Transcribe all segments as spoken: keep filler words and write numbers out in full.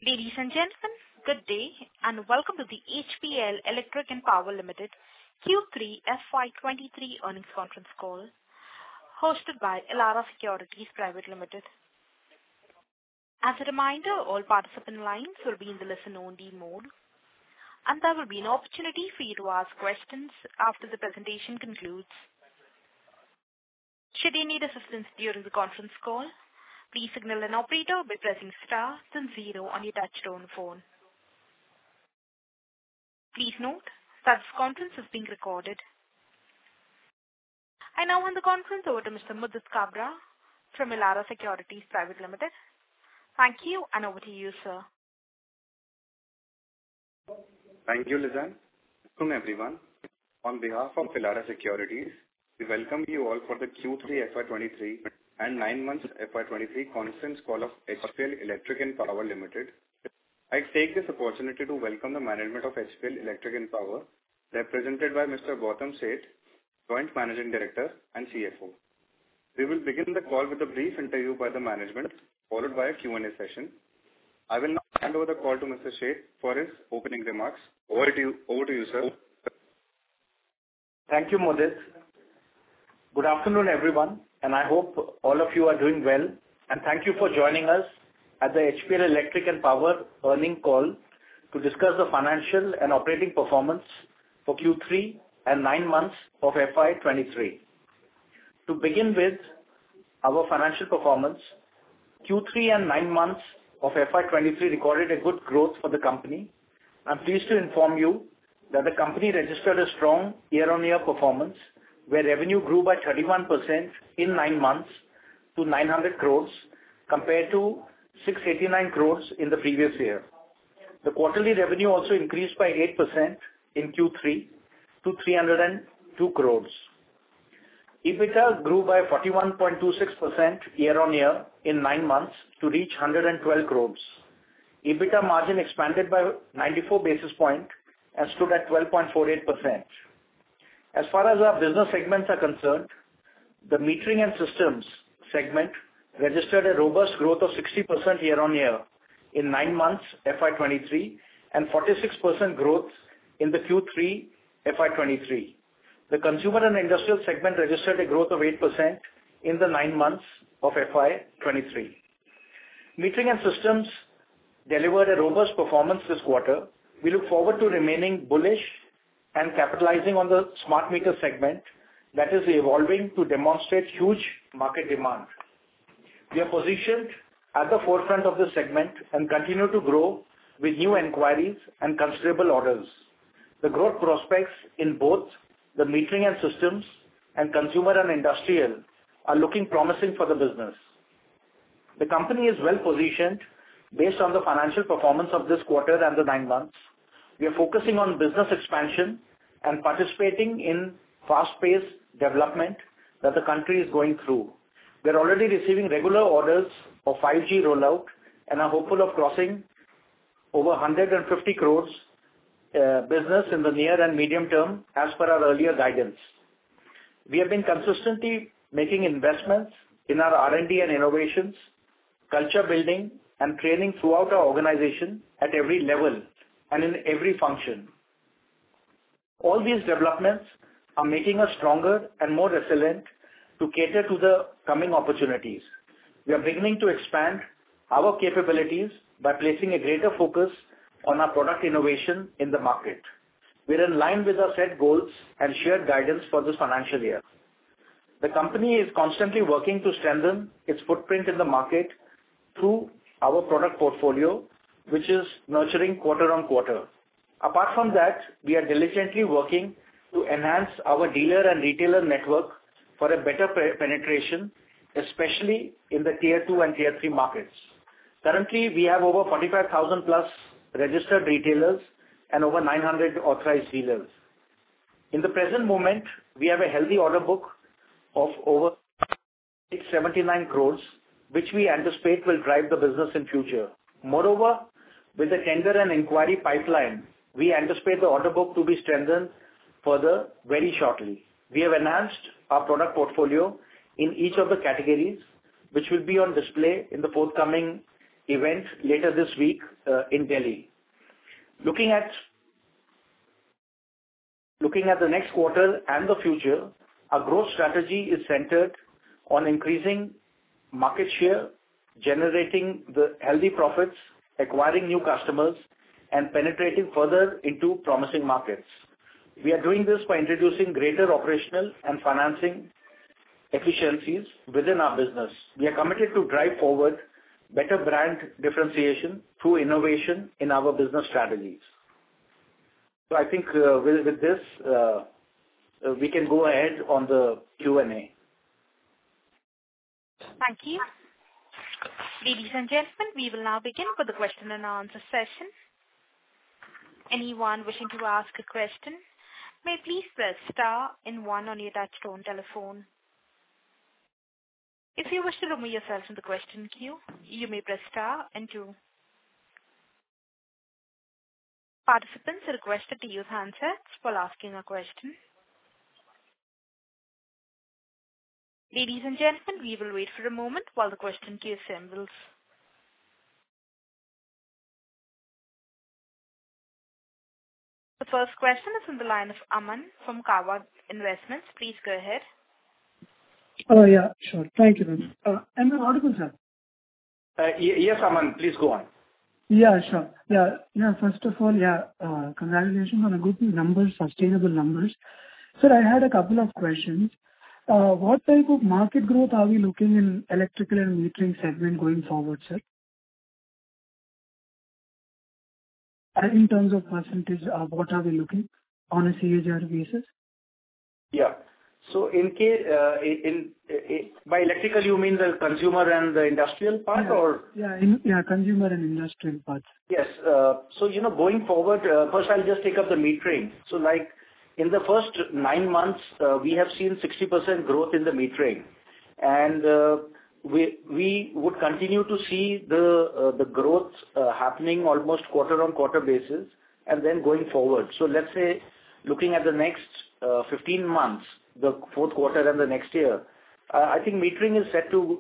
Ladies and gentlemen, good day, and welcome to the H P L Electric and Power Limited Q three F Y twenty-three earnings conference call hosted by Elara Securities Private Limited. As a reminder, all participant lines will be in the listen-only mode, and there will be an opportunity for you to ask questions after the presentation concludes. Should you need assistance during the conference call, please signal an operator by pressing star then zero on your touchtone phone. Please note that this conference is being recorded. I now hand the conference over to Mister Mudit Kabra from Elara Securities Private Limited. Thank you, and over to you, sir. Thank you, Lizanne. Welcome, everyone. On behalf of Elara Securities, we welcome you all for the Q three F Y twenty-three and nine months F Y twenty-three conference call of H P L Electric and Power Limited. I take this opportunity to welcome the management of H P L Electric and Power, represented by Mister Gautam Seth, Joint Managing Director and C F O. We will begin the call with a brief interview by the management, followed by a Q and A session. I will now hand over the call to Mister Seth for his opening remarks. Over to you, over to you, sir. Thank you, Mudit. Good afternoon, everyone, and I hope all of you are doing well, and thank you for joining us at the H P L Electric and Power earnings call to discuss the financial and operating performance for Q three and nine months of F Y twenty-three. To begin with our financial performance, Q three and nine months of F Y twenty-three recorded a good growth for the company. I'm pleased to inform you that the company registered a strong year-on-year performance, where revenue grew by thirty-one percent in nine months to nine hundred crores compared to six hundred eighty-nine crores in the previous year. The quarterly revenue also increased by eight percent in Q three to three hundred two crores. EBITDA grew by forty-one point two six percent year-on-year in nine months to reach one hundred twelve crores. EBITDA margin expanded by ninety-four basis points and stood at twelve point four eight percent. As far as our business segments are concerned, the metering and systems segment registered a robust growth of sixty percent year-on-year in nine months F Y twenty-three and forty-six percent growth in the Q three F Y twenty-three. The consumer and industrial segment registered a growth of eight percent in the nine months of F Y twenty-three. Metering and systems delivered a robust performance this quarter. We look forward to remaining bullish and capitalizing on the smart meter segment that is evolving to demonstrate huge market demand. We are positioned at the forefront of this segment and continue to grow with new inquiries and considerable orders. The growth prospects in both the metering and systems and consumer and industrial are looking promising for the business. The company is well positioned based on the financial performance of this quarter and the nine months. We are focusing on business expansion and participating in fast-paced development that the country is going through. We are already receiving regular orders of five G rollout and are hopeful of crossing over one hundred fifty crores uh, business in the near and medium term as per our earlier guidance. We have been consistently making investments in our R and D and innovations, culture building and training throughout our organization at every level and in every function. All these developments are making us stronger and more resilient to cater to the coming opportunities. We are beginning to expand our capabilities by placing a greater focus on our product innovation in the market. We are in line with our set goals and shared guidance for this financial year. The company is constantly working to strengthen its footprint in the market through our product portfolio, which is nurturing quarter on quarter. Apart from that, we are diligently working to enhance our dealer and retailer network for a better penetration, especially in the tier two and tier three markets. Currently, we have over forty-five thousand plus registered retailers and over nine hundred authorized dealers. In the present moment, we have a healthy order book of over eight hundred seventy-nine crores, which we anticipate will drive the business in future. Moreover, with the tender and inquiry pipeline, we anticipate the order book to be strengthened further very shortly. We have enhanced our product portfolio in each of the categories, which will be on display in the forthcoming event later this week uh, in Delhi. Looking at looking at the next quarter and the future, our growth strategy is centered on increasing market share, generating the healthy profits, acquiring new customers, and penetrating further into promising markets. We are doing this by introducing greater operational and financing efficiencies within our business. We are committed to drive forward better brand differentiation through innovation in our business strategies. So I think uh, with, with this, uh, uh, we can go ahead on the Q and A. Thank you. Ladies and gentlemen, we will now begin with the question and answer session. Anyone wishing to ask a question may please press star and one on your touchtone telephone. If you wish to remove yourself from the question queue, you may press star and two. Participants are requested to use handsets while asking a question. Ladies and gentlemen, we will wait for a moment while the question queue assembles. The first question is from the line of Aman from Kawa Investments. Please go ahead. Oh, yeah, sure. Thank you, ma'am. Uh, am I audible, sir? Uh, y- yes, Aman, please go on. Yeah, sure. Yeah, yeah. First of all, yeah, uh, congratulations on a good numbers, sustainable numbers. Sir, I had a couple of questions. Uh, what type of market growth are we looking in electrical and metering segment going forward, sir? And in terms of percentage, uh, what are we looking on a C A G R basis? Yeah. So in case, uh, in, in, in by electrical, you mean the consumer and the industrial part, yeah, or? Yeah, in, yeah, consumer and industrial parts. Yes. Uh, so, you know, going forward, uh, first I'll just take up the metering. So like in the first nine months, uh, we have seen sixty percent growth in the metering. And uh, we we would continue to see the uh, the growth uh, happening almost quarter on quarter basis and then going forward. So let's say looking at the next uh, fifteen months, the fourth quarter and the next year, uh, I think metering is set to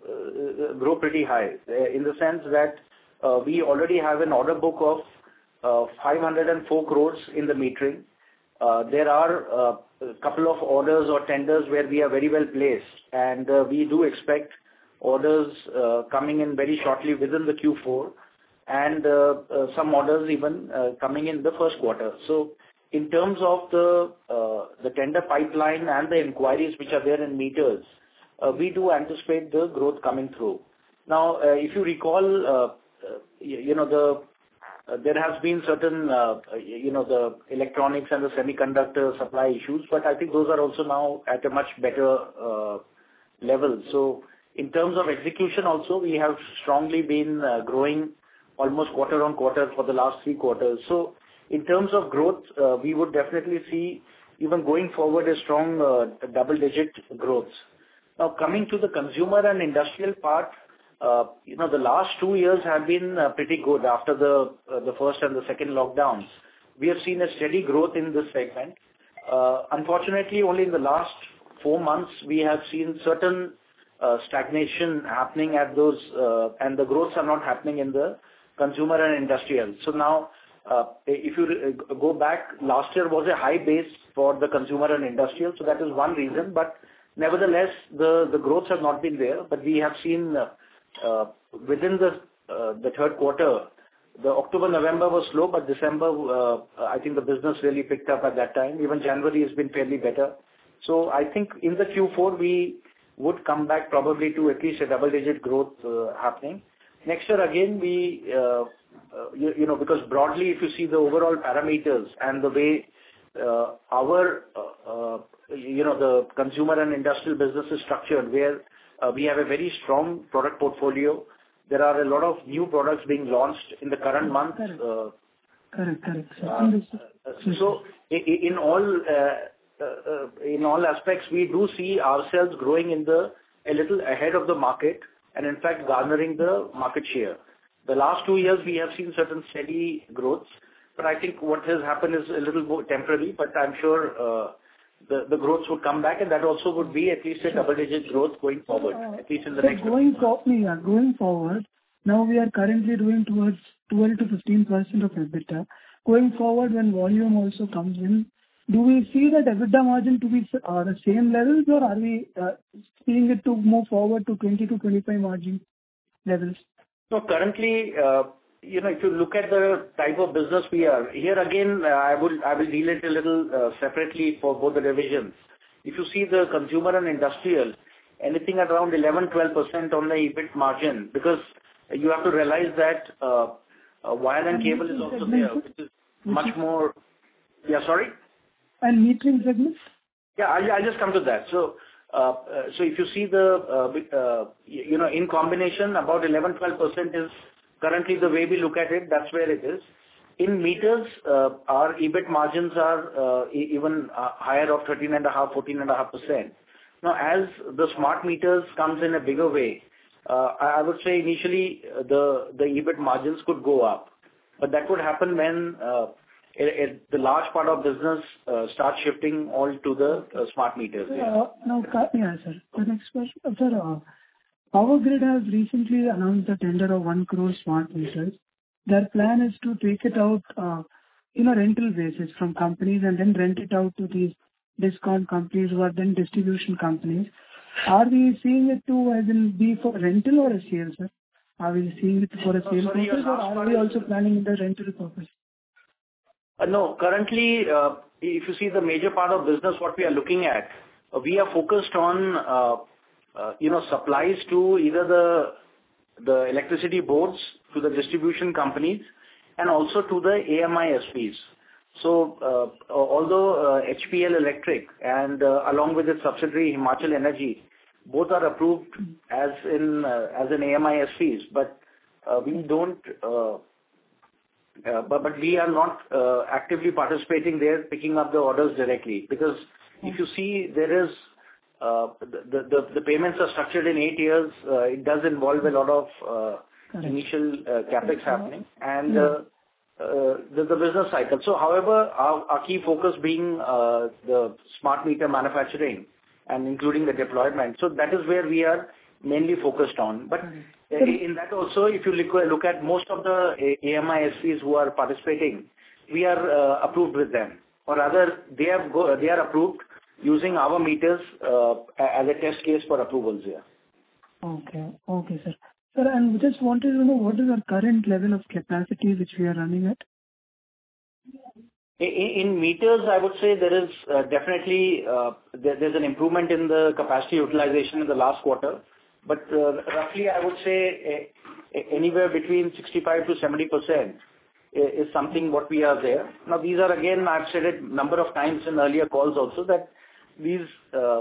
uh, uh, grow pretty high uh, in the sense that uh, we already have an order book of uh, five hundred four crores in the metering. Uh, there are uh, a couple of orders or tenders where we are very well placed, and uh, we do expect orders uh, coming in very shortly within the Q four, and uh, uh, some orders even uh, coming in the first quarter. So in terms of the uh, the tender pipeline and the inquiries which are there in meters, uh, we do anticipate the growth coming through. Now, uh, if you recall, uh, uh, you, you know, the uh, there has been certain, uh, you know, the electronics and the semiconductor supply issues, but I think those are also now at a much better uh, level. So in terms of execution also, we have strongly been uh, growing almost quarter on quarter for the last three quarters. So in terms of growth, uh, we would definitely see even going forward a strong uh, double-digit growth. Now, coming to the consumer and industrial part, uh, you know, the last two years have been uh, pretty good after the uh, the first and the second lockdowns. We have seen a steady growth in this segment. Uh, unfortunately, only in the last four months, we have seen certain uh, stagnation happening at those, uh, and the growths are not happening in the consumer and industrial. So now, uh, if you uh, go back, last year was a high base for the consumer and industrial, so that is one reason. But nevertheless, the, the growths have not been there. But we have seen uh, uh, within the uh, the third quarter, the October, November was slow, but December, uh, I think the business really picked up at that time. Even January has been fairly better. So I think in the Q four, we would come back probably to at least a double-digit growth uh, happening. Next year, again, we, uh, uh, you, you know, because broadly, if you see the overall parameters and the way uh, our, uh, uh, you know, the consumer and industrial business is structured, where uh, we have a very strong product portfolio. There are a lot of new products being launched in the current month. Correct, uh, correct. correct sir. uh, So i- i- in all uh, uh, in all aspects, we do see ourselves growing in the a little ahead of the market, and in fact garnering the market share. The last two years, we have seen certain steady growths, but I think what has happened is a little more temporary, but I'm sure uh, the the growths would come back, and that also would be at least a double-digit growth going forward, Uh, at least in the sir, next... going, for, yeah, going forward, Now we are currently doing towards twelve to fifteen percent of EBITDA. Going forward, when volume also comes in, do we see that EBITDA margin to be uh, the same levels, or are we uh, seeing it to move forward to twenty to twenty-five margin levels? No, currently, uh, you know, if you look at the type of business we are, here again, uh, I will I will deal it a little uh, separately for both the divisions. If you see the consumer and industrial, anything around eleven to twelve percent on the EBIT margin, because you have to realize that uh, uh, wire and cable is also there, which is much more... Yeah, sorry? And metering segments? Yeah, I'll, I'll just come to that. So, uh, uh, so if you see the, uh, uh, you know, in combination, about eleven to twelve percent is currently the way we look at it. That's where it is. In meters, uh, our EBIT margins are uh, e- even uh, higher of thirteen point five, fourteen point five percent. Now, as the smart meters comes in a bigger way, uh, I, I would say initially uh, the the EBIT margins could go up, but that would happen when uh, It, it, the large part of business uh, starts shifting all to the uh, smart meters. Yeah. Uh, now, yeah, sir. The next question, uh, sir. Uh, Power Grid has recently announced a tender of one crore smart meters. Their plan is to take it out uh, in a rental basis from companies and then rent it out to these discount companies who are then distribution companies. Are we seeing it to as in be for rental or a sale, sir? Are we seeing it for a sale oh, sorry, purpose, or are we also planning the rental purpose? Uh, no, currently, uh, if you see the major part of business, what we are looking at, uh, we are focused on, uh, uh, you know, supplies to either the the electricity boards, to the distribution companies, and also to the A M I S Ps. So, uh, although uh, H P L Electric and uh, along with its subsidiary Himachal Energy, both are approved as in uh, as an A M I S Ps, but uh, we don't. Uh, Uh, but, but we are not uh, actively participating there, picking up the orders directly. Because if you see, there is uh, the, the the payments are structured in eight years. Uh, it does involve a lot of uh, initial uh, capex happening and uh, uh, the, the business cycle. So, however, our, our key focus being uh, the smart meter manufacturing and including the deployment. So that is where we are mainly focused on. But in that also, if you look, look at most of the A M I S Ps who are participating, we are uh, approved with them. Or rather, they have go, they are approved using our meters uh, as a test case for approvals here. Okay. Okay, sir. Sir, and we just wanted to know what is our current level of capacity which we are running at? In, in meters, I would say there is uh, definitely uh, there, there's an improvement in the capacity utilization in the last quarter. But uh, roughly, I would say uh, anywhere between sixty-five to seventy percent is something what we are there. Now, these are again, I've said it number of times in earlier calls also that these, uh,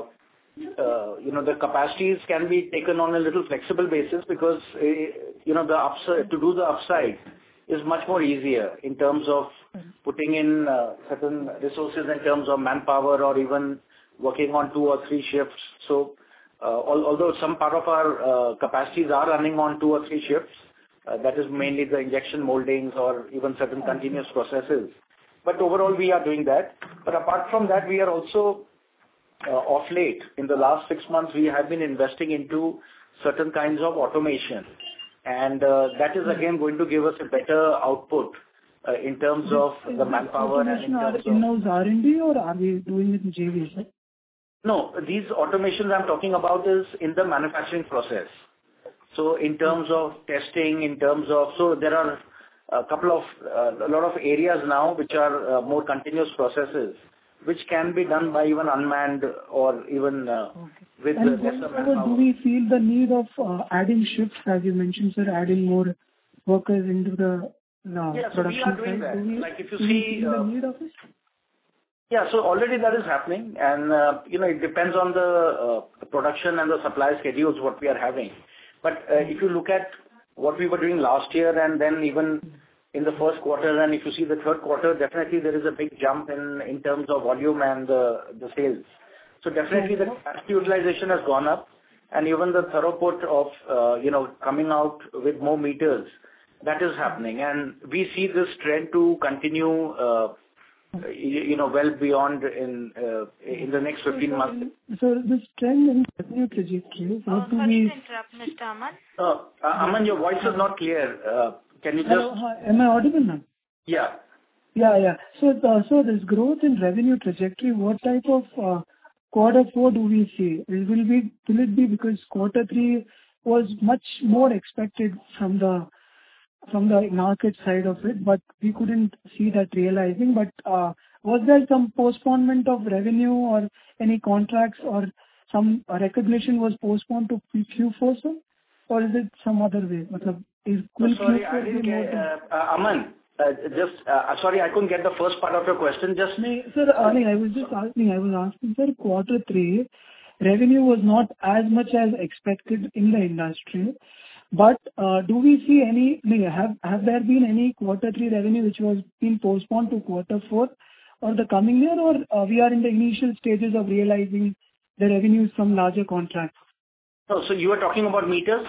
uh, you know, the capacities can be taken on a little flexible basis because, uh, you know, the upside, to do the upside is much more easier in terms of putting in uh, certain resources in terms of manpower or even working on two or three shifts. So, Uh, although some part of our uh, capacities are running on two or three shifts, uh, that is mainly the injection moldings or even certain continuous processes. But overall, we are doing that. But apart from that, we are also, uh, of late, in the last six months, we have been investing into certain kinds of automation. And uh, that is again going to give us a better output uh, in terms of the manpower and in terms of... In-house R and D, or are we doing it in J V, sir? No, these automations I'm talking about is in the manufacturing process. So in terms of testing, in terms of... So there are a couple of, uh, a lot of areas now which are uh, more continuous processes, which can be done by even unmanned or even uh, okay. with and the lesser manpower. Do we feel the need of uh, adding shifts, as you mentioned, sir, adding more workers into the uh, yeah, production so we are doing side? that. Do we, like if you do see... we feel uh, the need of it? Yeah, so already that is happening, and uh, you know, it depends on the uh, production and the supply schedules what we are having. But uh, if you look at what we were doing last year and then even in the first quarter, and if you see the third quarter, definitely there is a big jump in in terms of volume and the the sales. So definitely the capacity utilization has gone up, and even the throughput of uh, you know coming out with more meters, that is happening, and we see this trend to continue. Uh, you know, well beyond in uh, in the next fifteen so, months. So this trend in revenue trajectory, Uh, what do sorry we... to interrupt, Mister Aman. Uh, uh, Aman, your voice is not clear. Uh, can you just... Hello, hi, am I audible now? Yeah. Yeah, yeah. So, uh, so this growth in revenue trajectory, what type of uh, quarter four do we see? Will will be will it be because quarter three was much more expected from the from the market side of it, but we couldn't see that realizing. But uh, was there some postponement of revenue or any contracts or some recognition was postponed to Q four, sir? Or is it some other way? Matlab, is will Oh, sorry, Q I four didn't be more get... than... Uh, uh, Aman, uh, just... Uh, sorry, I couldn't get the first part of your question. Just... No, sir, I mean, I was just asking, I was asking, sir, quarter three, revenue was not as much as expected in the industry, but, uh, do we see any, I mean, have, have there been any quarter three revenue which was being postponed to quarter four or the coming year, or, uh, we are in the initial stages of realizing the revenues from larger contracts? Oh, so you were talking about meters?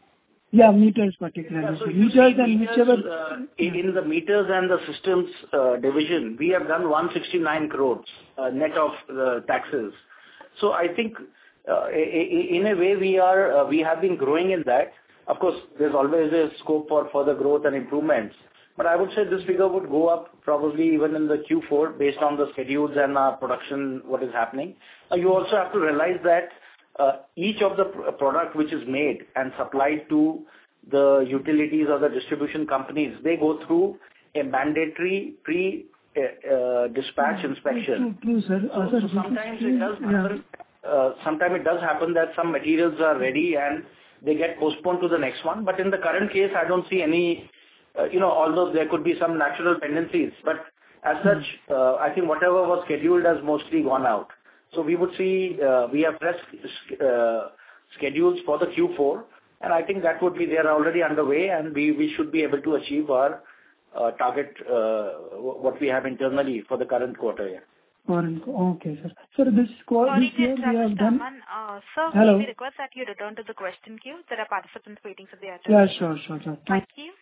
Yeah, meters particularly. Yeah, so So if you meters see and meters, whichever... uh, in in the meters and the systems uh, division, we have done one hundred sixty-nine crores uh, net of uh, taxes. So I think uh, i- i- in a way we are uh, we have been growing in that. Of course, there's always a scope for further growth and improvements. But I would say this figure would go up probably even in the Q four based on the schedules and our production, what is happening. Uh, You also have to realize that uh, each of the pr- product which is made and supplied to the utilities or the distribution companies, they go through a mandatory pre uh, uh, dispatch inspection. True, true, sir. Uh, So sir, so this is sometimes true. it does Yeah. happen, uh, sometimes it does happen that some materials are ready and they get postponed to the next one. But in the current case, I don't see any, uh, you know, although there could be some natural tendencies, but as such, uh, I think whatever was scheduled has mostly gone out. So we would see, uh, we have press uh, schedules for the Q four, and I think that would be there already underway, and we we should be able to achieve our uh, target, uh, what we have internally for the current quarter year. Foreign. Okay, sir. Sir, this quarter, Sorry this to year we interrupt, have Mister done... Aman. Uh, sir, Hello. may we request that you return to the question queue? There are participants waiting for their turn. Yeah, sure, sure, sure. Thank Thank you.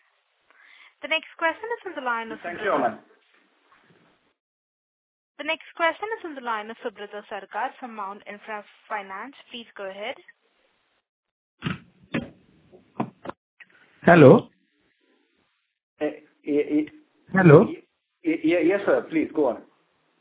The next question is from the line of Thank you, Aman. The next question is from the line of Subrata Sarkar from Mount Infra Finance. Please go ahead. Hello. Uh, y- y- Hello. y- y- Yes, sir. Please go on.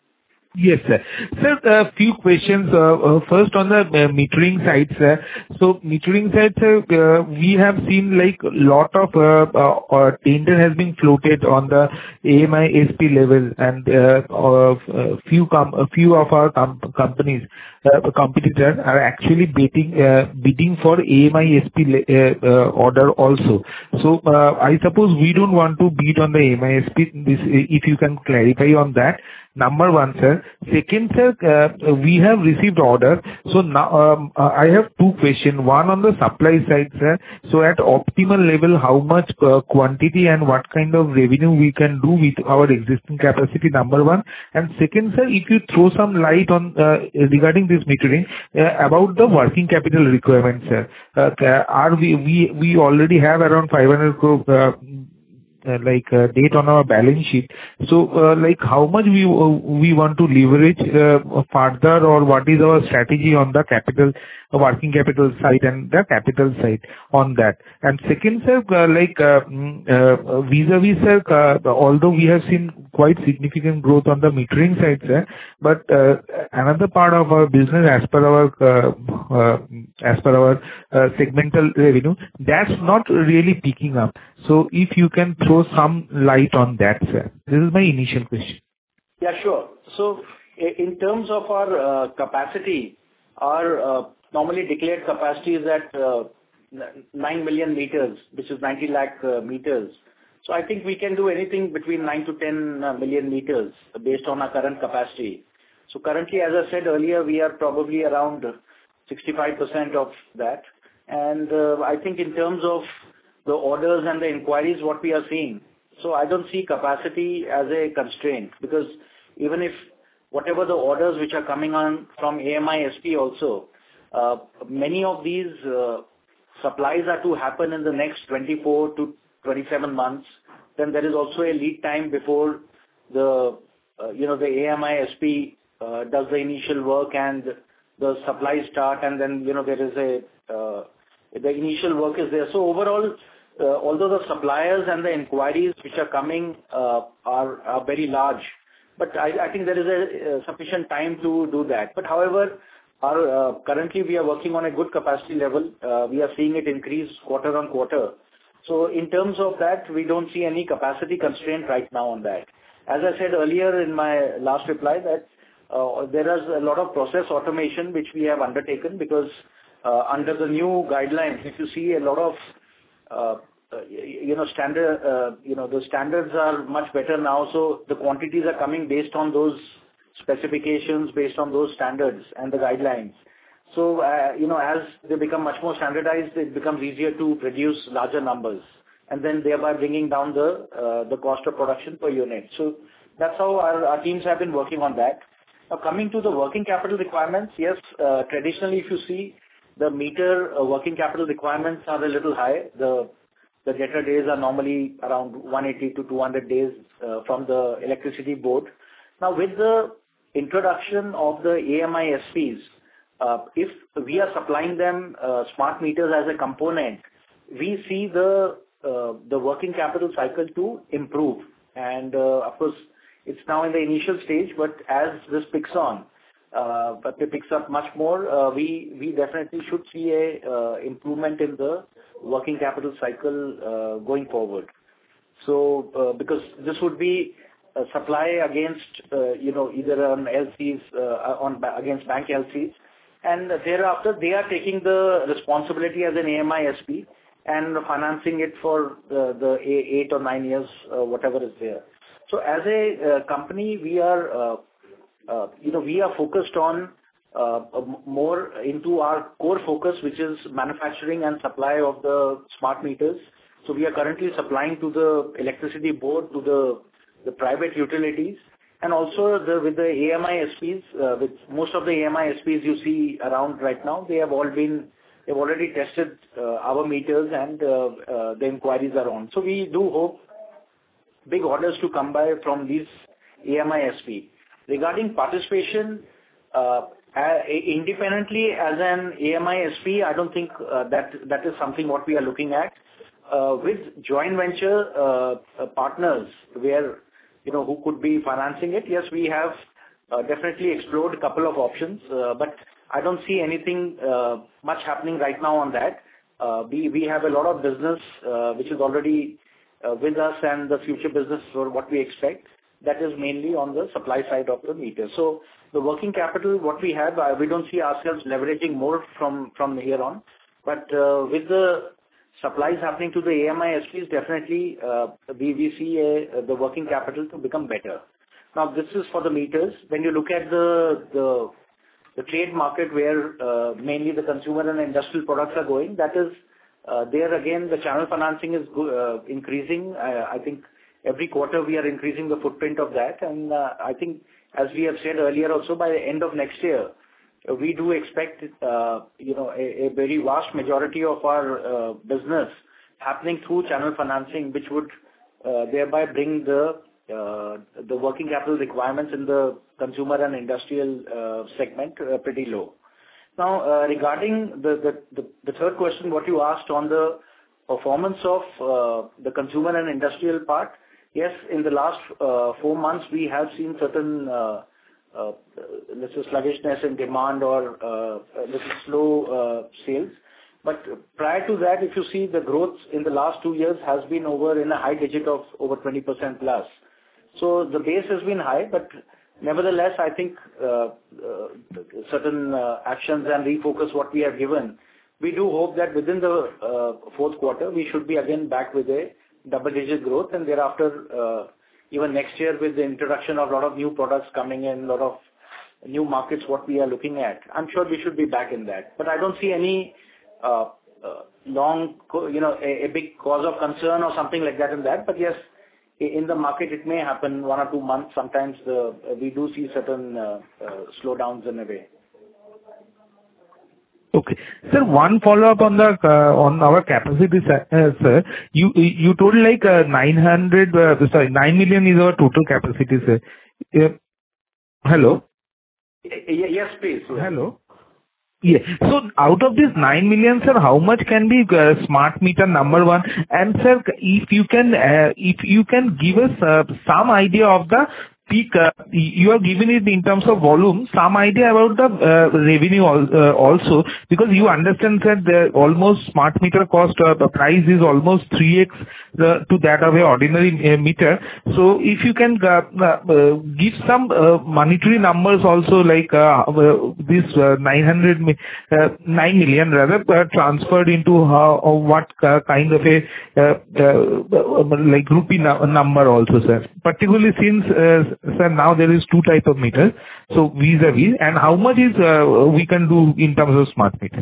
Yes, sir. Sir, a few questions. Uh, uh, First on the uh, metering side, sir. So metering side, sir, uh, we have seen like a lot of uh, uh, uh, tender has been floated on the A M I S P level, and uh, uh, few com- a few of our com- companies, uh, competitors are actually bidding uh, bidding for A M I S P le- uh, uh, order also. So, uh, I suppose we don't want to bid on the A M I S P. This, if you can clarify on that. Number one, sir. Second, sir, uh, we have received order. So now, um, uh, I have two questions. One on the supply side, sir. So at optimal level, how much uh, quantity and what kind of revenue we can do with our existing capacity, number one. And second, sir, if you throw some light on uh, regarding this metering, uh, about the working capital requirements, sir. Uh, Are we we we already have around five hundred crore uh, Uh, like uh, date on our balance sheet. So, uh, like how much we uh, we want to leverage uh, further, or what is our strategy on the capital, uh, working capital side and the capital side on that? And second, sir, uh, like uh, mm, uh, vis-a-vis, sir, uh, although we have seen quite significant growth on the metering side, sir, but uh, another part of our business, as per our uh, uh, as per our uh, segmental revenue, that's not really picking up. So if you can throw some light on that, sir. This is my initial question. Yeah, sure. So i- in terms of our uh, capacity, our uh, normally declared capacity is at uh, n- nine million meters, which is ninety lakh uh, meters. So I think we can do anything between nine to ten uh, million meters based on our current capacity. So currently, as I said earlier, we are probably around sixty-five percent of that. And uh, I think in terms of the orders and the inquiries, what we are seeing, so I don't see capacity as a constraint, because even if whatever the orders which are coming on from A M I S P also, uh, many of these uh, supplies are to happen in the next twenty-four to twenty-seven months. Then there is also a lead time before the uh, you know, the A M I S P uh, does the initial work and the supplies start, and then, you know, there is a, uh, the initial work is there. So overall, uh, although the suppliers and the inquiries which are coming uh, are, are very large, but I, I think there is a, a sufficient time to do that. But however, our, uh, currently we are working on a good capacity level. Uh, we are seeing it increase quarter on quarter. So in terms of that, we don't see any capacity constraint right now on that. As I said earlier in my last reply, that uh, there is a lot of process automation which we have undertaken, because uh, under the new guidelines, if you see a lot of uh, uh, you know standard, uh, you know the standards are much better now. So the quantities are coming based on those specifications, based on those standards and the guidelines. So, uh, you know, as they become much more standardized, it becomes easier to produce larger numbers, and then thereby bringing down the uh, the cost of production per unit. So that's how our, our teams have been working on that. Now, coming to the working capital requirements, yes, uh, traditionally, if you see, the meter uh, working capital requirements are a little high. The the debtor days are normally around one eighty to two hundred days uh, from the electricity board. Now, with the introduction of the A M I S Ps, Uh, if we are supplying them uh, smart meters as a component, we see the uh, the working capital cycle to improve. And uh, of course, it's now in the initial stage, but as this picks on, uh, but it picks up much more, uh, we we definitely should see a uh, improvement in the working capital cycle uh, going forward. So uh, because this would be a supply against uh, you know either on L Cs uh, on against bank L Cs. And thereafter, they are taking the responsibility as an A M I S P and financing it for the, the eight or nine years, uh, whatever is there. So as a uh, company, we are, uh, uh, you know, we are focused on uh, more into our core focus, which is manufacturing and supply of the smart meters. So we are currently supplying to the electricity board, to the, the private utilities. And also the, with the A M I S Ps, uh, with most of the A M I S Ps you see around right now, they have all been, they've already tested uh, our meters, and uh, uh, the inquiries are on. So we do hope big orders to come by from these A M I S P. Regarding participation, uh, uh, independently as an A M I S P, I don't think uh, that that is something what we are looking at. Uh, with joint venture uh, uh, partners where you know, who could be financing it. Yes, we have uh, definitely explored a couple of options, uh, but I don't see anything uh, much happening right now on that. Uh, we, we have a lot of business uh, which is already uh, with us, and the future business for what we expect. That is mainly on the supply side of the meter. So the working capital, what we have, uh, we don't see ourselves leveraging more from, from here on. But uh, with the supplies happening to the A M I S Ps, definitely uh, we, we see a, the working capital to become better. Now, this is for the meters. When you look at the the, the trade market, where uh, mainly the consumer and industrial products are going, that is uh, there again the channel financing is uh, increasing. Uh, I think every quarter we are increasing the footprint of that, and uh, I think as we have said earlier also, by the end of next year, we do expect, uh, you know, a, a very vast majority of our uh, business happening through channel financing, which would uh, thereby bring the uh, the working capital requirements in the consumer and industrial uh, segment uh, pretty low. Now, uh, regarding the, the, the, the third question, what you asked on the performance of uh, the consumer and industrial part, yes, in the last uh, four months, we have seen certain uh, Uh, let's say sluggishness in demand or uh, a little slow uh, sales. But prior to that, if you see, the growth in the last two years has been over in a high digit of over twenty percent plus. So the base has been high, but nevertheless, I think uh, uh, certain uh, actions and refocus what we have given, we do hope that within the uh, fourth quarter, we should be again back with a double-digit growth, and thereafter uh, even next year with the introduction of a lot of new products coming in, a lot of new markets what we are looking at, I'm sure we should be back in that. But I don't see any uh, uh, long, you know, a, a big cause of concern or something like that in that. But yes, in the market it may happen one or two months. Sometimes the, we do see certain uh, uh, slowdowns in a way. Okay. Sir, one follow-up on the uh, on our capacity, uh, sir. You you told like uh, nine hundred, uh, sorry, nine million is our total capacity, sir. uh, hello? Yes, please. Hello? Yeah. So out of this nine million, sir, how much can be uh, smart meter, number one? And sir, if you can, uh, if you can give us uh, some idea of the peak, uh, you have given it in terms of volume, some idea about the uh, revenue al- uh, also, because you understand that the almost smart meter cost, uh, the price is almost three x the, to that of a ordinary uh, meter. So if you can uh, uh, give some uh, monetary numbers also, like uh, uh, this uh, nine hundred mi- uh, nine million rather uh, transferred into how or what uh, kind of a uh, uh, like rupee nu- number also, sir. Particularly since uh, sir, now there is two type of meters, so vis-a-vis, and how much is uh, we can do in terms of smart meter?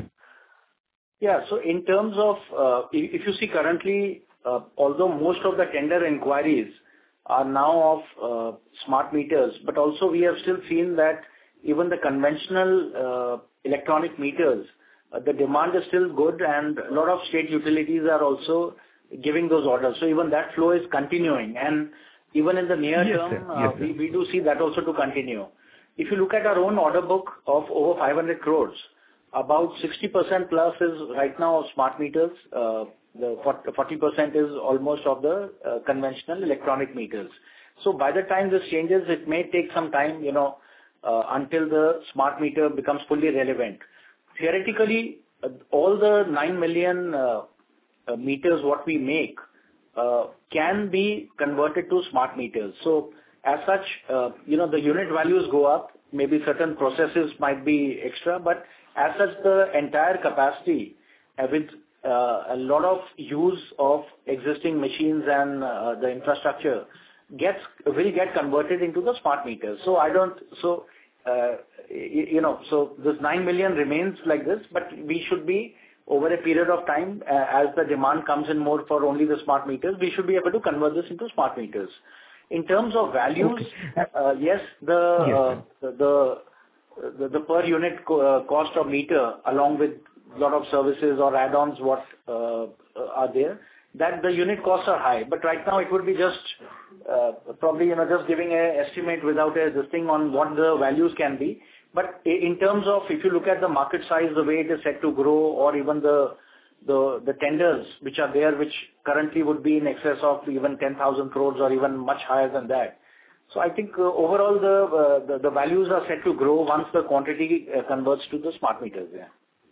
Yeah. So in terms of, uh, if if you see currently, uh, although most of the tender inquiries are now of uh, smart meters, but also we have still seen that even the conventional uh, electronic meters, uh, the demand is still good, and a lot of state utilities are also giving those orders. So even that flow is continuing, and even in the near Yes, term, sir. uh, Yes, sir. we we do see that also to continue. If you look at our own order book of over five hundred crores, about sixty percent plus is right now of smart meters. Uh, The forty percent is almost of the uh, conventional electronic meters. So by the time this changes, it may take some time, you know, uh, until the smart meter becomes fully relevant. Theoretically, uh, all the nine million uh, uh, meters what we make uh, can be converted to smart meters. So as such, uh, you know, the unit values go up. Maybe certain processes might be extra, but as such, the entire capacity uh, with uh, a lot of use of existing machines and uh, the infrastructure gets will get converted into the smart meters. So I don't. So uh, you, you know. So this nine million remains like this, but we should be over a period of time uh, as the demand comes in more for only the smart meters. We should be able to convert this into smart meters. In terms of values, Okay. uh, yes, the, Yes, uh, sir. the the the per unit co- uh, cost of meter, along with a lot of services or add-ons what uh, are there, that the unit costs are high. But right now it would be just uh, probably, you know, just giving an estimate without a this thing on what the values can be. But i- in terms of, if you look at the market size, the way it is set to grow, or even the the the tenders which are there, which currently would be in excess of even ten thousand crores or even much higher than that. So I think uh, overall the, uh, the the values are set to grow once the quantity uh, converts to the smart meters. Yeah.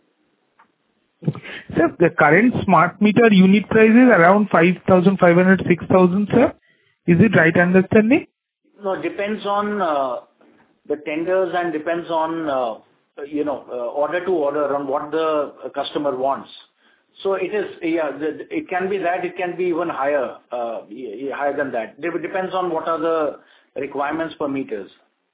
Sir, the current smart meter unit price is around five thousand five hundred, six thousand, sir. Is it right understanding? No, it depends on uh, the tenders and depends on uh, you know uh, order to order on what the uh, customer wants. So it is, yeah, the- it can be that, it can be even higher, uh, y- y- higher than that. It depends on what are the requirements per meters.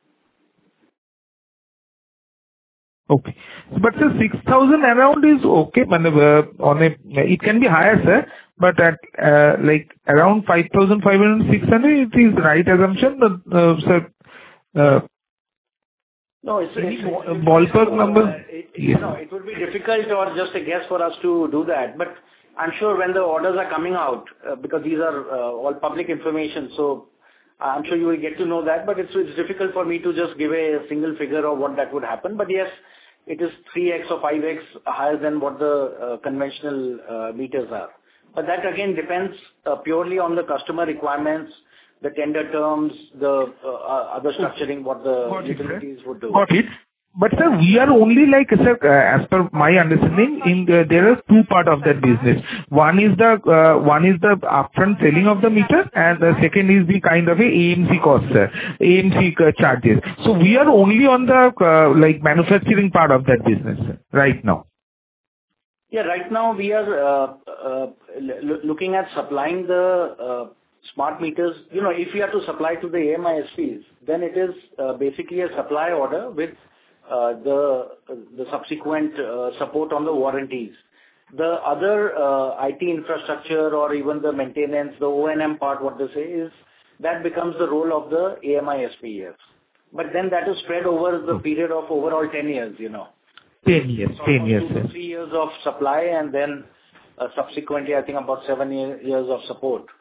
Okay. But sir, six thousand around is okay. Man, uh, on a, it can be higher, sir, but at uh, like around five thousand five hundred, six hundred, it is right assumption, but, uh, sir, uh, No, it's any it's bo- it's difficult ballpark to, number? uh, it- you Yes. know, it would be difficult or just a guess for us to do that. But I'm sure when the orders are coming out, uh, because these are uh, all public information, so I'm sure you will get to know that. But it's it's difficult for me to just give a single figure of what that would happen. But yes, it is three x or five x higher than what the uh, conventional uh, meters are. But that again depends uh, purely on the customer requirements, the tender terms, the uh, uh, other structuring, what the Got it, sir. utilities would do. Got it. But sir, we are only like, sir, uh, as per my understanding, in the, there are two part of that business. One is the uh, one is the upfront selling of the meter, and the second is the kind of a A M C cost, sir, A M C uh, charges. So we are only on the uh, like manufacturing part of that business, sir, right now. Yeah, right now we are uh, uh, l- looking at supplying the uh, smart meters. You know, if we are to supply to the A M I S Ps, then it is uh, basically a supply order with uh, the the subsequent uh, support on the warranties. The other uh, I T infrastructure or even the maintenance, the O and M part, what they say is, that becomes the role of the A M I S P, yes. But then that is spread over the period of overall ten years, you know. ten years, ten years, Almost two to sir. three years of supply and then uh, subsequently, I think about seven year- years of support.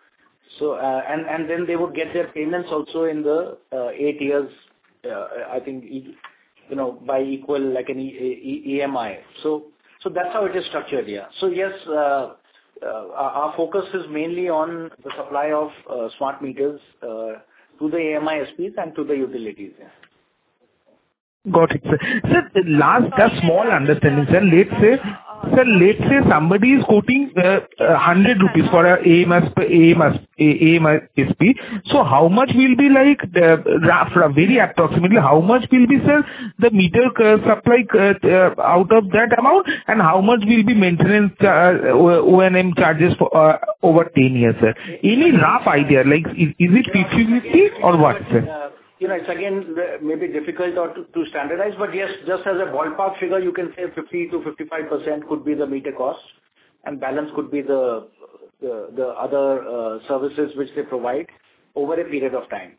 So, uh, and and then they would get their payments also in the uh, eight years, uh, I think, e- you know, by equal, like an e- e- E M I. So, so that's how it is structured here. So yes, uh, uh, our our focus is mainly on the supply of uh, smart meters uh, to the A M I S Ps and to the utilities. Yeah. Got it, sir. Sir, the last, a Sorry, small Niraj, understanding, uh, sir. Let's say, uh, sir, Niraj, let's say somebody is quoting uh, uh, one hundred rupees for a A M S, A M S, A M S P. So how much will be like, the, rough, rough, very approximately, how much will be, sir, the meter uh, supply uh, uh, out of that amount, and how much will be maintenance uh, O and M charges for uh, over ten years, sir? Any rough idea, like, is, is it fifty fifty or what, sir? Uh, You know, it's again uh, maybe difficult or to, to standardize, but yes, just as a ballpark figure, you can say fifty to fifty-five percent could be the meter cost, and balance could be the the, the other uh, services which they provide over a period of time.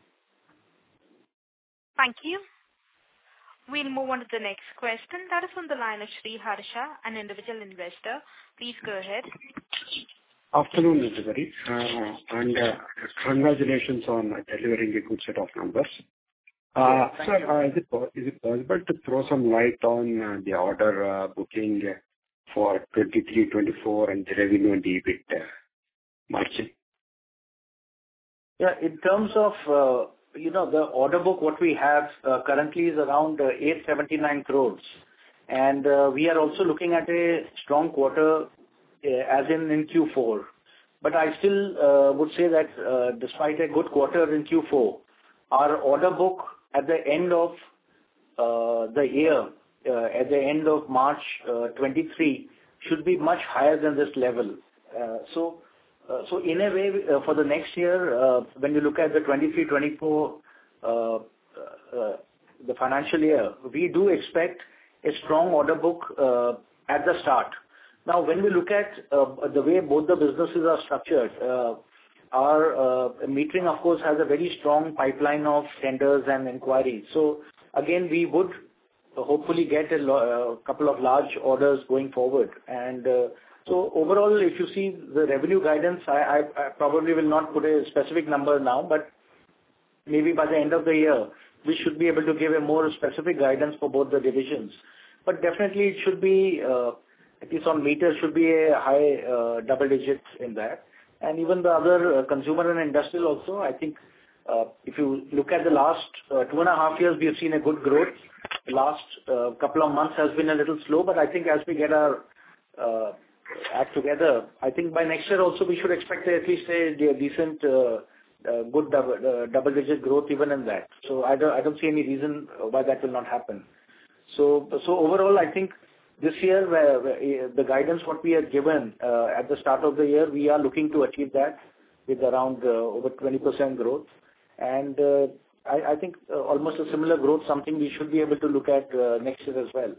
Thank you. We'll move on to the next question. That is on the line of Sri Harsha, an individual investor. Please go ahead. Afternoon, everybody, uh, and uh, congratulations on delivering a good set of numbers. Uh, Thank Sir, you. uh, is it po- is it possible to throw some light on uh, the order uh, booking for twenty-three twenty-four and the revenue and the EBIT uh, margin? Yeah, in terms of, uh, you know, the order book, what we have uh, currently is around uh, eight seventy-nine crores. And uh, we are also looking at a strong quarter, uh, as in in Q four. But I still uh, would say that uh, despite a good quarter in Q four, our order book at the end of uh, the year, uh, at the end of March uh, twenty-three, should be much higher than this level. Uh, So, uh, so in a way, uh, for the next year, uh, when you look at the twenty-three twenty-four, uh, uh, the financial year, we do expect a strong order book uh, at the start. Now, when we look at uh, the way both the businesses are structured, uh, our uh, metering, of course, has a very strong pipeline of tenders and inquiries. So again, we would hopefully get a lo- uh, couple of large orders going forward. And uh, so overall, if you see the revenue guidance, I I I probably will not put a specific number now, but maybe by the end of the year, we should be able to give a more specific guidance for both the divisions. But definitely it should be, uh, at least on meters, should be a high uh, double digits in that. And even the other uh, consumer and industrial also, I think, uh, if you look at the last uh, two and a half years, we have seen a good growth. The last uh, couple of months has been a little slow, but I think as we get our uh, act together, I think by next year also we should expect at least a de- decent uh, uh, good double, uh, double-digit growth even in that. So I don't, I don't see any reason why that will not happen. So, so overall, I think this year, where, where, the guidance what we had given uh, at the start of the year, we are looking to achieve that with around uh, over twenty percent growth. And uh, I, I think uh, almost a similar growth, something we should be able to look at uh, next year as well.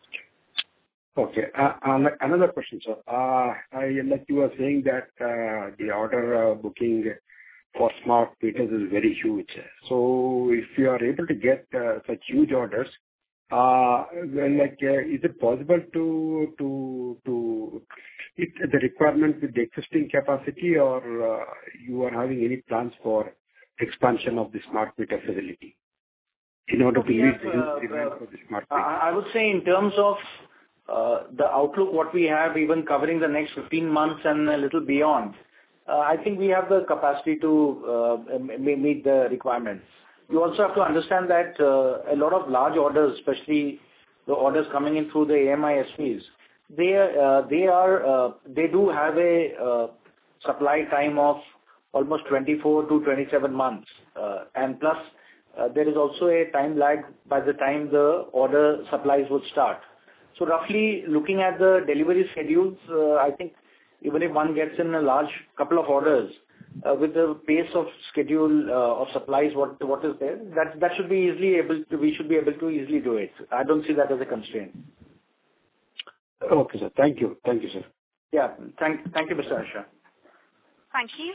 Okay. Uh, uh, Another question, sir. Uh, I, like you were saying that uh, the order uh, booking for smart meters is very huge. So if you are able to get uh, such huge orders, uh, well, like, uh, is it possible to to to hit the requirement with the existing capacity, or uh, you are having any plans for expansion of the smart meter facility in order to We meet have, the uh, demand uh, for the smart I meters? I would say in terms of uh, the outlook, what we have, even covering the next fifteen months and a little beyond, uh, I think we have the capacity to uh, m- m- meet the requirements. You also have to understand that uh, a lot of large orders, especially the orders coming in through the A M I S Ps, they uh, they are uh, they do have a uh, supply time of almost twenty-four to twenty-seven months, uh, and plus uh, there is also a time lag by the time the order supplies would start. So roughly looking at the delivery schedules, uh, I think even if one gets in a large couple of orders, uh, with the pace of schedule uh, of supplies, what what is there, that that should be easily able to, we should be able to easily do it. I don't see that as a constraint. Okay, sir. Thank you. Thank you, sir. Yeah. Thank thank you, Mister Harsha. Thank you.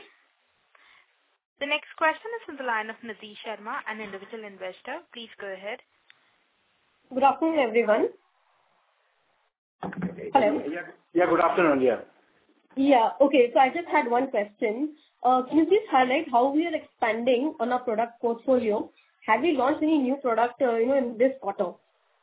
The next question is from the line of Nidhi Sharma, an individual investor. Please go ahead. Good afternoon, everyone. Hello. Yeah, yeah, good afternoon. Yeah. Yeah. Okay. So I just had one question. Uh, Can you please highlight how we are expanding on our product portfolio? Have we launched any new product, uh, you know, in this quarter?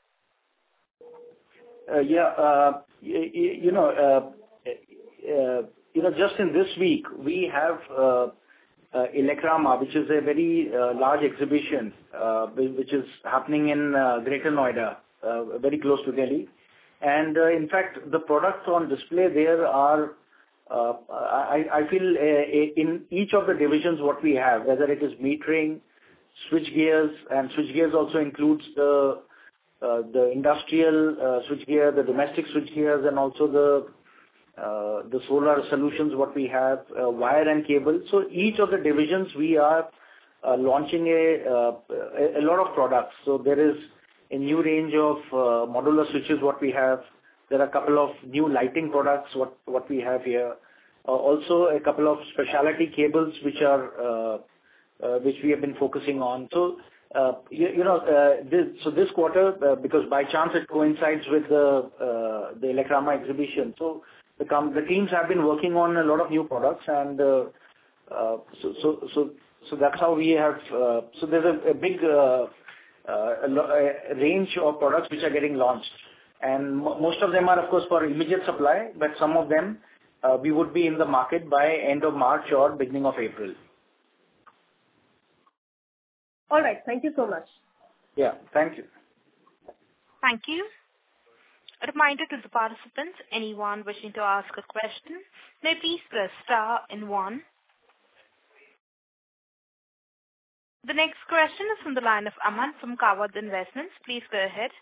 Uh, Yeah. uh, y- y- You know, uh, uh, you know, just in this week, we have uh, uh, Elecrama, which is a very uh, large exhibition, uh, whi- which is happening in uh, Greater Noida, uh, very close to Delhi. And uh, in fact, the products on display there are, uh, I I feel, uh, in each of the divisions what we have, whether it is metering, switchgears, and switchgears also includes the uh, the industrial uh, switchgear, the domestic switchgears, and also the uh, the solar solutions what we have, uh, wire and cable. So each of the divisions we are uh, launching a, uh, a a lot of products. So there is a new range of uh, modular switches what we have. There are a couple of new lighting products what what we have here. Uh, also a couple of specialty cables which are uh, uh, which we have been focusing on. So uh, you, you know uh, this so this quarter uh, because by chance it coincides with the uh, the Elecrama exhibition. So the com- the teams have been working on a lot of new products, and uh, uh, so so so so that's how we have. Uh, so there's a, a big uh, uh, a, lo- a range of products which are getting launched, and mo- most of them are of course for immediate supply, but some of them uh, we would be in the market by end of March or beginning of April. All right. Thank you so much. Yeah, thank you. Thank you. A reminder to the participants, anyone wishing to ask a question, may please press star and one. The next question is from the line of Aman from Kawad Investments. Please go ahead.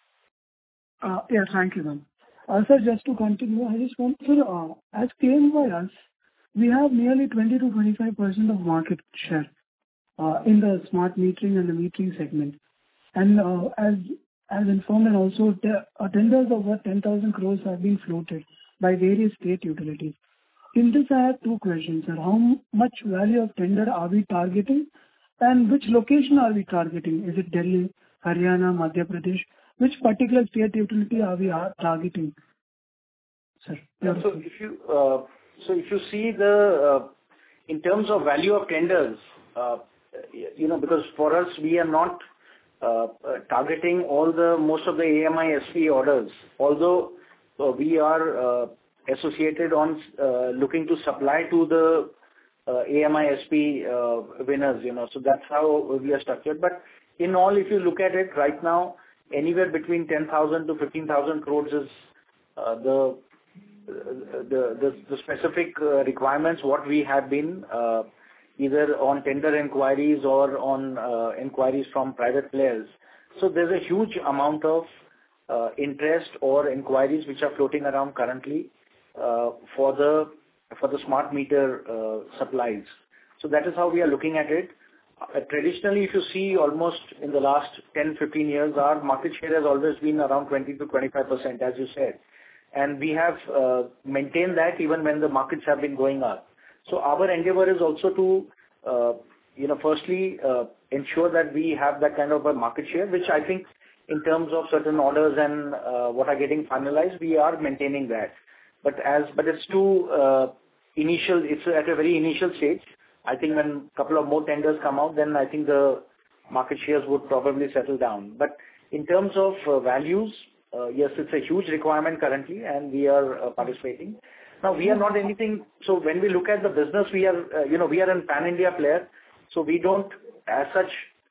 Uh, Yeah, thank you, ma'am. Uh, Sir, just to continue, I just want to, uh, as claimed by us, we have nearly twenty to twenty-five percent of market share uh, in the smart metering and the metering segment. And uh, as as informed, and also te- uh, tenders of over ten thousand crores have been floated by various state utilities. In this, I have two questions, sir. How m- much value of tender are we targeting, and which location are we targeting? Is it Delhi, Haryana, Madhya Pradesh? Which particular state utility are we are targeting, sir? Yeah, Your so if you uh, so if you see the uh, in terms of value of tenders, uh, y- you know, because for us, we are not uh, uh, targeting all the most of the A M I S P orders, although uh, we are uh, associated on uh, looking to supply to the uh, A M I S P uh, winners, you know. So that's how we are structured. But in all, if you look at it right now, anywhere between ten thousand to fifteen thousand crores is uh, the the the the specific uh, requirements what we have been uh, either on tender inquiries or on uh, inquiries from private players. So there's a huge amount of uh, interest or inquiries which are floating around currently uh, for the for the smart meter uh, supplies. So that is how we are looking at it. Uh, Traditionally, if you see almost in the last ten, fifteen years, our market share has always been around twenty to twenty-five percent, as you said. And we have uh, maintained that even when the markets have been going up. So our endeavor is also to, uh, you know, firstly, uh, ensure that we have that kind of a market share, which I think in terms of certain orders and uh, what are getting finalized, we are maintaining that. But as but it's too uh, initial, it's at a very initial stage. I think when a couple of more tenders come out, then I think the market shares would probably settle down. But in terms of uh, values, uh, yes, it's a huge requirement currently, and we are uh, participating. Now, we are not anything. So when we look at the business, we are, uh, you know, we are a pan-India player, so we don't, as such,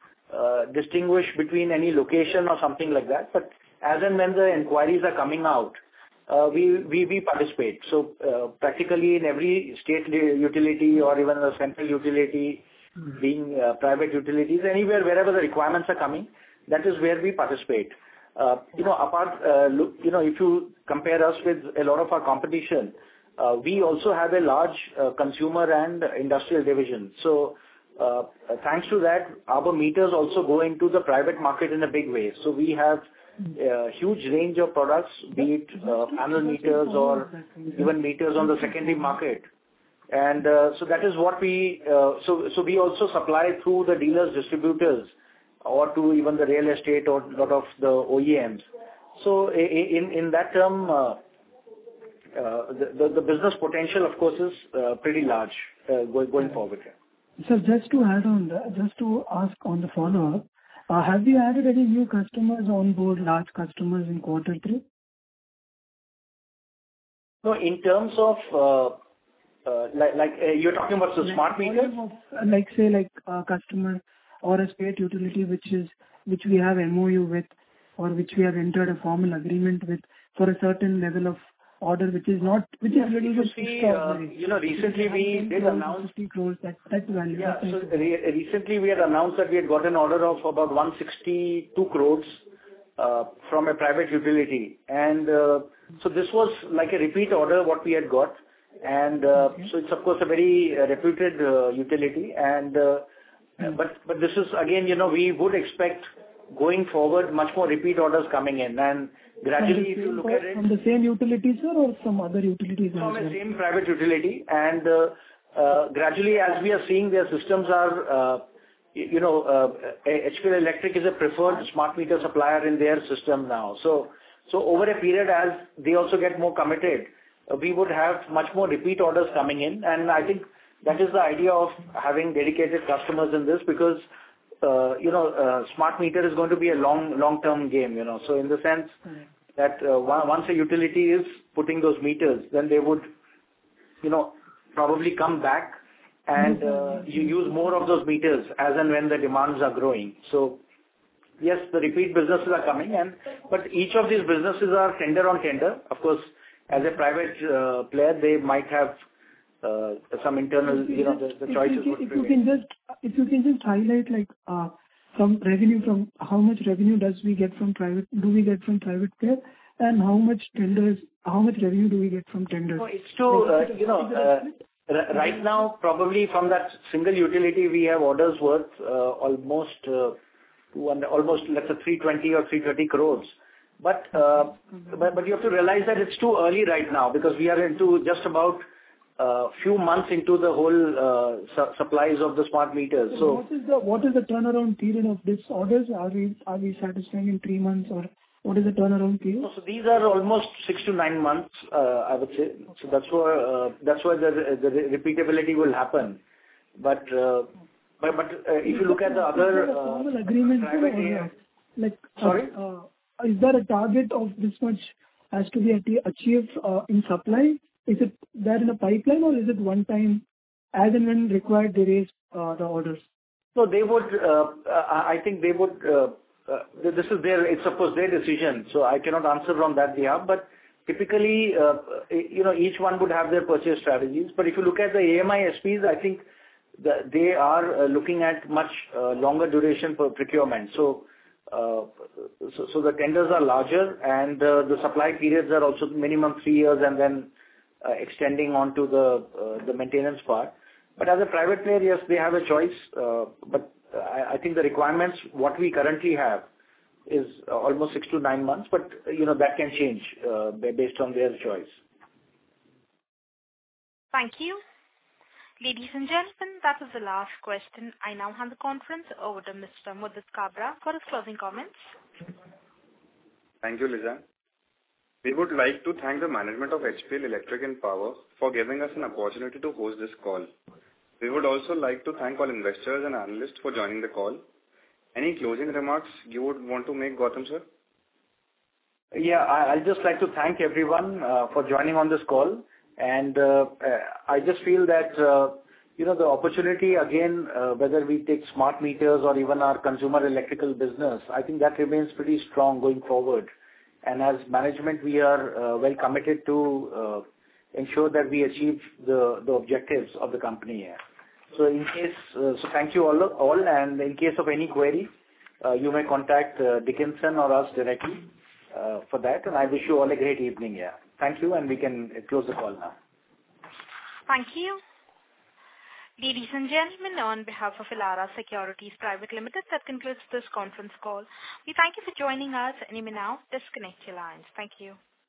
uh, distinguish between any location or something like that. But as and when the inquiries are coming out, uh, we we we participate. So uh, practically in every state li- utility or even a central utility, being uh, private utilities, anywhere wherever the requirements are coming, that is where we participate. Uh, you know, apart, uh, look, you know, if you compare us with a lot of our competition, uh, we also have a large uh, consumer and industrial division. So, uh, thanks to that, our meters also go into the private market in a big way. So we have a huge range of products, be it uh, panel meters or even meters on the secondary market. And uh, so that is what we, uh, so so we also supply through the dealers, distributors, or to even the real estate or a lot of the O E Ms. So i- i- in in that term, uh, uh, the, the the business potential, of course, is uh, pretty large uh, going going forward. So just to add on that, just to ask on the follow-up, uh, have you added any new customers on board, large customers in quarter three? No, in terms of, uh, uh, like, like uh, you're talking about the smart meters? Like, say, like a customer or a state utility which is which we have M O U with, or which we have entered a formal agreement with for a certain level of order, which is not, which Yes, is little bit see, uh, you know, recently we did announce fifty crores, that that value. Yeah. That So type of- re- recently we had announced that we had got an order of about one hundred sixty-two crores uh, from a private utility. And uh, so this was like a repeat order what we had got. And uh, so it's of course a very uh, reputed uh, utility. And uh, but but this is again, you know, we would expect going forward much more repeat orders coming in. And gradually, if you look at it, From the same utility, sir, or from other utilities as from well? a same private utility, and uh, uh, gradually, as we are seeing, their systems are, uh, y- you know, uh, H P L Electric is a preferred smart meter supplier in their system now. So, so over a period, as they also get more committed, uh, we would have much more repeat orders coming in, and I think that is the idea of having dedicated customers in this, because uh, you know, uh, smart meter is going to be a long, long-term game, you know. So in the sense that uh, on- once a utility is putting those meters, then they would, you know, probably come back and uh, you use more of those meters as and when the demands are growing. So yes, the repeat businesses are coming, and but each of these businesses are tender on tender. Of course, as a private uh, player, they might have uh, some internal, you know, the, the choices If you would can, if you prevail. can just if you can just highlight, like, uh, some revenue from how much revenue does we get from private, do we get from private player, and how much tenders, how much revenue do we get from tenders? No, it's to, uh, you know, uh, r- right now, probably from that single utility, we have orders worth uh, almost uh, one, almost, let's say, three hundred twenty or three hundred thirty crores. But, uh, but but you have to realize that it's too early right now, because we are into just about uh, few months into the whole uh, su- supplies of the smart meters. So What is the what is the turnaround period of these orders? Are we are we satisfying in three months, or what is the turnaround period? So these are almost six to nine months, uh, I would say. So that's where uh, that's where the the repeatability will happen. But uh, but but uh, if you look at the Is other there a uh, formal agreement, sir, private or, area- uh, like, uh, Sorry? uh, is there a target of this much has to be atti- achieved uh, in supply? Is it there in a pipeline, or is it one time, as and when required, they raise uh, the orders? So they would, uh, I I think they would, uh, uh, this is their, it's of course their decision, so I cannot answer on that behalf. But typically, uh, you know, each one would have their purchase strategies. But if you look at the A M I S Ps, I think the- they are uh, looking at much uh, longer duration for procurement. So, uh, so so the tenders are larger, and uh, the supply periods are also minimum three years, and then uh, extending on to the uh, the maintenance part. But as a private player, yes, they have a choice. Uh, but I, I think the requirements, what we currently have, is uh, almost six to nine months. But you know that can change uh, ba- based on their choice. Thank you. Ladies and gentlemen, that was the last question. I now hand the conference over to Mister Mudit Kabra for his closing comments. Thank you, Lizanne. We would like to thank the management of H P L Electric and Power for giving us an opportunity to host this call. We would also like to thank all investors and analysts for joining the call. Any closing remarks you would want to make, Gautam sir? Yeah, I, I'd just like to thank everyone uh, for joining on this call. And uh, uh, I just feel that, uh, you know, the opportunity again, uh, whether we take smart meters or even our consumer electrical business, I think that remains pretty strong going forward. And as management, we are uh, well committed to uh, ensure that we achieve the, the objectives of the company here. So in case, uh, so thank you all, all, and in case of any query, uh, you may contact uh, Dickinson or us directly uh, for that. And I wish you all a great evening here. Thank you, and we can close the call now. Thank you. Ladies and gentlemen, on behalf of Elara Securities Private Limited, that concludes this conference call. We thank you for joining us, and you may now disconnect your lines. Thank you.